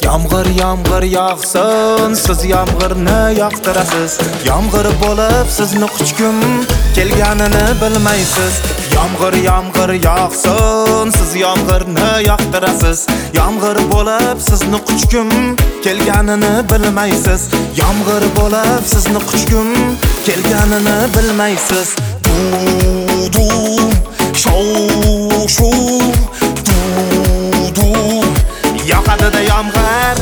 Yağmur yağsın, siz yağmurni yoqtirasiz. Yağmur bo'lib sizni quchgim kelganini bilmaysiz. Yağmur yağsın, siz yağmurni yoqtirasiz. Yağmur bo'lib sizni quchgim kelganini bilmaysiz. Yağmur bo'lib sizni quchgim kelganini bilmaysiz. Du shu du yoqadi-da yağmur.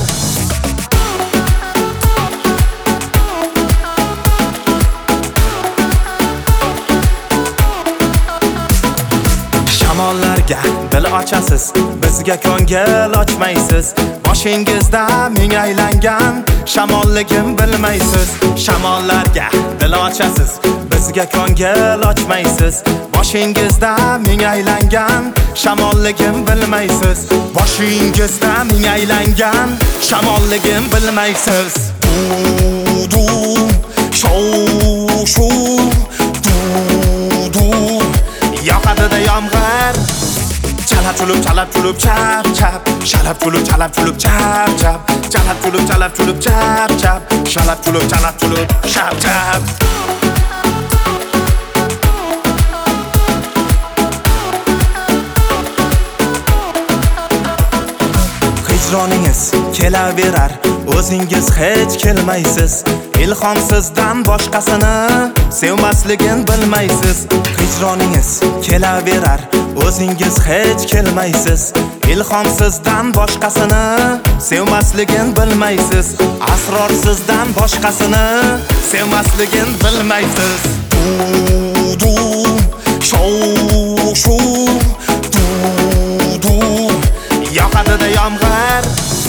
Shamollarga dil ochasiz, bizga ko'ngil ochmaysiz. Boshingizda ming aylangan shamolligim bilmaysiz. Shamollarga dil ochasiz, bizga ko'ngil ochmaysiz. Boshingizda ming aylangan shamolligim bilmaysiz. Boshingizda ming aylangan shamolligim bilmaysiz. Du shu du yoqadi-da yağmur. Chalab chulup chap chap, shalab chulup chap chap, chalab chulup chap chap, shalab chulup chap chap. Hicroningiz kelaverar, o'zingiz hech kelmaysiz. Ilhom sizdan boshqasini sevmasligin bilmaysiz. Hicroningiz kelaverar, o'zingiz hech kelmaysiz. Ilhom sizdan boshqasini sevmasligin bilmaysiz. Asror sizdan boshqasini sevmasligin bilmaysiz. Du shu du yoqadi-da yağmur.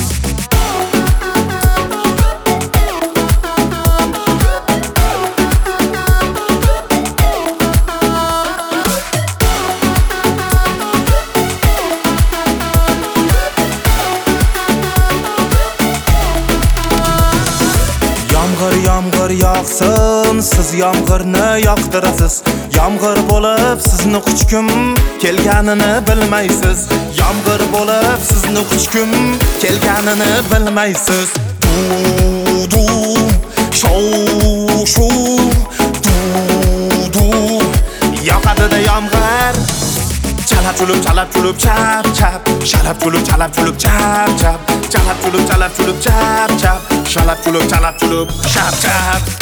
Yağmur yağsın, siz yağmurni yoqtirasiz. Yağmur bo'lib sizni quchgim kelganini bilmaysiz. Yağmur bo'lib sizni quchgim kelganini bilmaysiz. Du shu du yoqadi-da yağmur. Chalab chulup chap chap, shalab chulup chap chap, chalab chulup chap chap, shalab chulup chap chap.